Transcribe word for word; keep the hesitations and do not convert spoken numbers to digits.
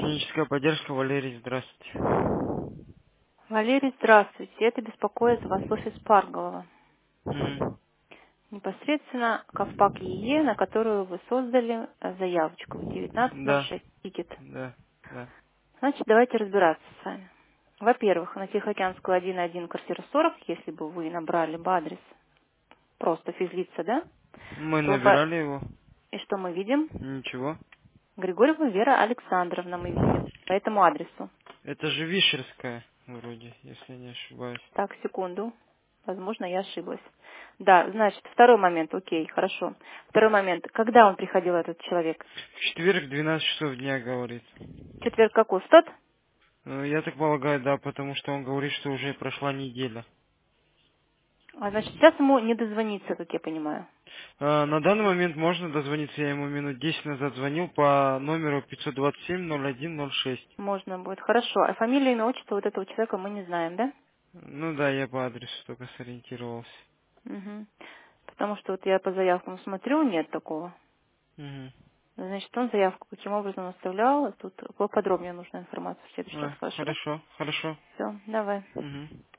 Техническая поддержка, Валерий, здравствуйте. Валерий, здравствуйте. Это беспокоит вас офис Парголова. Мгм. Непосредственно Ковпак ЕЕ, на которую вы создали э, заявочку девятнадцать ноль Да, шесть тикет. да, да. Значит, давайте разбираться с вами. Во-первых, на Тихоокеанскую один один, квартира сорок, если бы вы набрали бы адрес просто физлица, да, Мы то бы... набирали его. И что мы видим? Ничего. Григорьева Вера Александровна мы видим по этому адресу. Это же Вишерская, вроде, если не ошибаюсь. Так, секунду. Возможно, я ошиблась. Да, значит, второй момент, окей, хорошо. Второй момент. Когда он приходил, этот человек? В четверг двенадцать часов дня, говорит. Четверг какой? В тот? Ну, я так полагаю, да, потому что он говорит, что уже прошла неделя. А, значит, сейчас ему не дозвониться, как я понимаю. А, на данный момент можно дозвониться, я ему минут десять назад звонил по номеру пятьсот двадцать семь ноль один ноль шесть. Можно будет. Хорошо. А фамилия, имя, отчество вот этого человека мы не знаем, да? Ну да, я по адресу только сориентировался. Угу. Потому что вот я по заявкам смотрю, нет такого. Мгм. Значит, он заявку каким образом оставлял, тут поподробнее нужна информация в следующий раз, А, хорошо? хорошо, хорошо. Все, давай. Мгм.